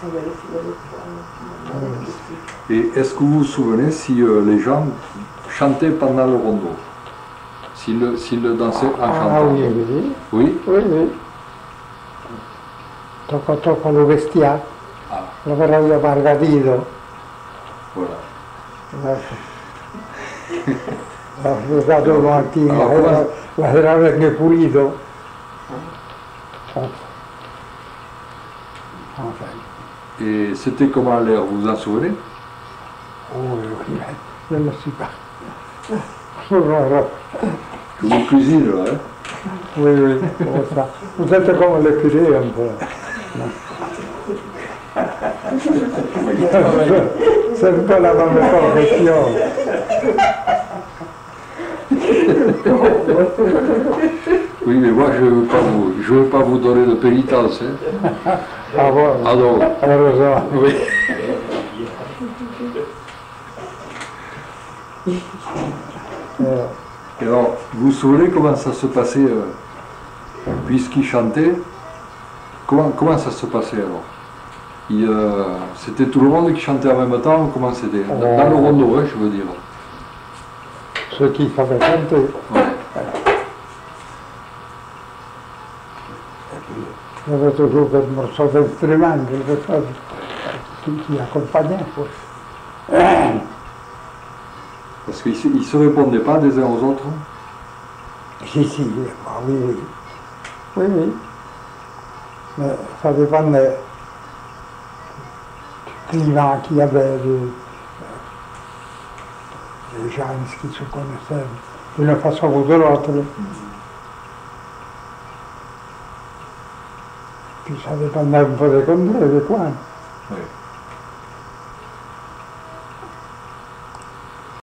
Et est-ce que vous vous souvenez si les gens chantaient pendant le rondeau? S'ils le dansaient en chantant? Ah oui, oui. Oui? Oui, oui. Tocco lo vestía, lo veía Margarito. Voilà. L'ho usato mattina, la venne pulito. Et c'était comment l'air, vous vous en souvenez? Oui, je ne sais pas. Sono Je vous cuisine là, hein? Oui, oui, come sta. Vous êtes comme le curé un peu. C'est un peu la même correction. Oui, mais moi je veux pas vous donner de pénitence. Hein? Ah bon? Ah non. Heureusement. Oui. Et alors, vous vous souvenez comment ça se passait, puisqu'il chantait, comment ça se passait alors? C'était tout le monde qui chantait en même temps, comment c'était? Dans le rondeau, hein, je veux dire. Ceux qui savaient chanter. Ouais. Il y avait toujours des morceaux d'instruments, quelque chose qui accompagnait. Parce qu'ils ne se répondaient pas des uns aux autres? Si, ah, oui, oui. Oui, oui. Mais ça dépendait du climat qu'il y avait, des gens qui se connaissaient d'une façon ou de l'autre. Puis ça dépendait un peu des contrées, des coins. Oui.